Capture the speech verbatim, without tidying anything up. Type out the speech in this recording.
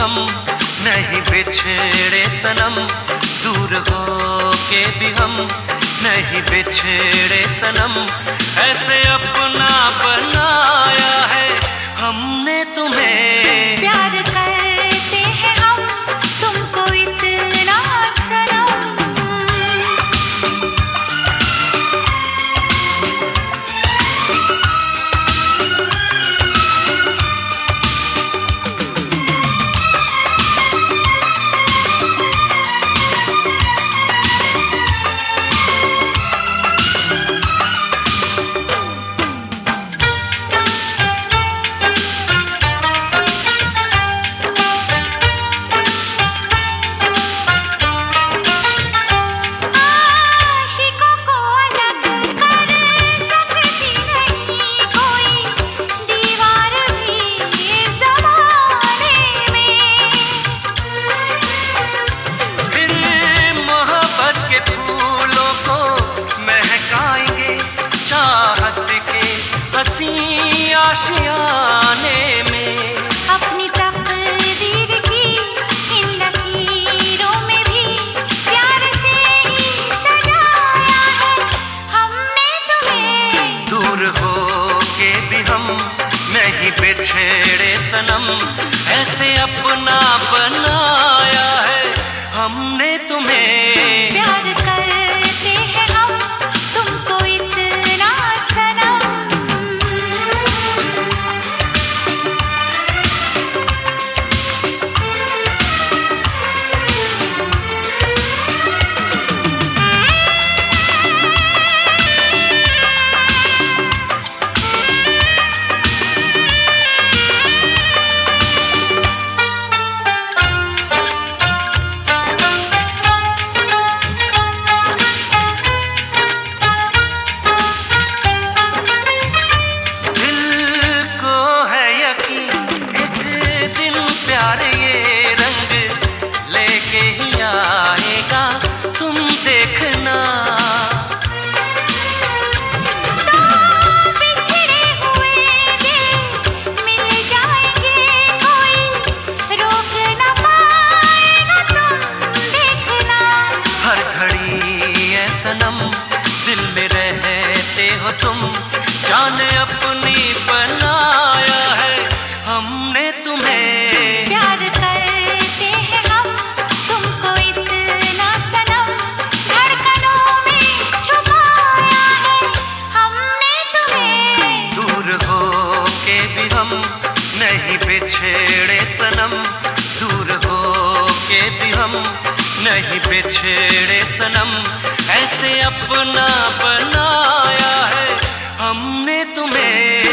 हम नहीं बिछड़े सनम, दूर हो के भी हम नहीं बिछड़े सनम। ऐसे अपना बनाया है हमने तुम्हें, प्यार करते हैं हम तुमको इतना सनम। आशियाने में अपनी तकदीर की इन लकीरों में भी प्यार से ही सजाया है हमने तुम्हें, दूर हो के भी हम नहीं बिछड़े सनम। ऐसे अपना बनाया है हमने तुम्हें, प्यार करते हैं हम तुमको इतना सनम। आएगा तुम देखना, तो बिछड़े हुए दिल मिल जाएंगे, कोई रोक न पाएगा तुम देखना। हर घड़ी है सनम दिल में रहते हो तुम, जाने अपनी बनाया है हमने तुम्हें, प्यार करते हैं हम तुमको इतना सनम। धड़कनों में छुपाया है हमने तुम्हें, दूर हो के भी हम नहीं बिछड़े सनम, दूर हो के भी हम नहीं बिछड़े सनम। ऐसे अपना बनाया है हमने तुम्हें।